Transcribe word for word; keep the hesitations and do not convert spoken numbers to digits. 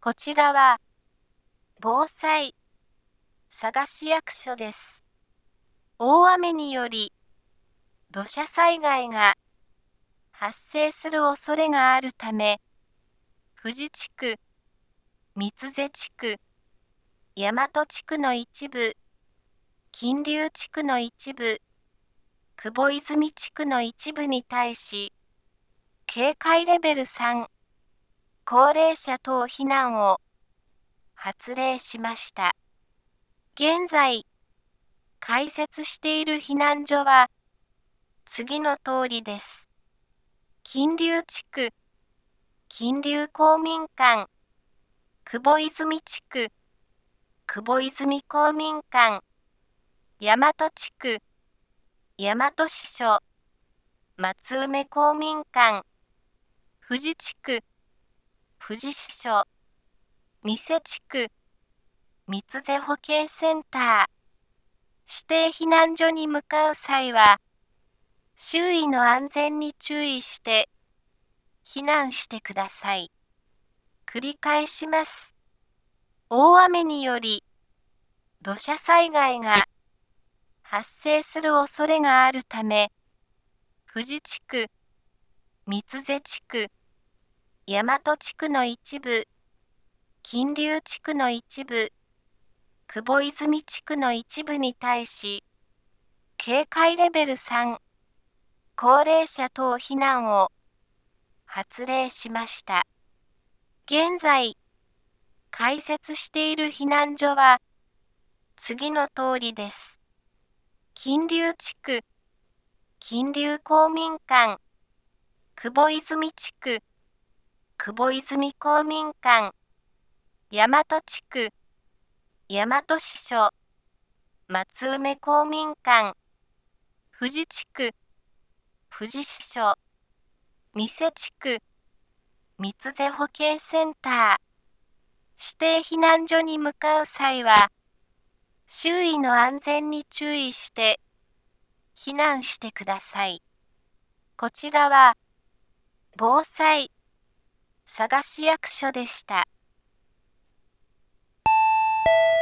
こちらは、防災、佐賀市役所です。大雨により、土砂災害が発生する恐れがあるため、富士地区、三瀬地区、大和地区の一部、金龍地区の一部、久保泉地区の一部に対し、警戒レベルさん、高齢者等避難を発令しました。現在、開設している避難所は、次の通りです。金龍地区、金龍公民館、久保泉地区、久保泉公民館、大和地区、大和支所、松梅公民館、富士地区、富士支所、三瀬地区、三瀬保健センター、指定避難所に向かう際は、周囲の安全に注意して、避難してください。繰り返します。大雨により、土砂災害が発生する恐れがあるため、富士地区、三瀬地区、大和地区の一部、金龍地区の一部、久保泉地区の一部に対し、警戒レベルさん、高齢者等避難を発令しました。現在、開設している避難所は、次の通りです。金龍地区、金龍公民館、久保泉地区、久保泉公民館、大和地区、大和支所、松梅公民館、富士地区、富士支所、三瀬地区、三瀬保健センター、指定避難所に向かう際は、周囲の安全に注意して、避難してください。こちらは、防災、佐賀市役所でした。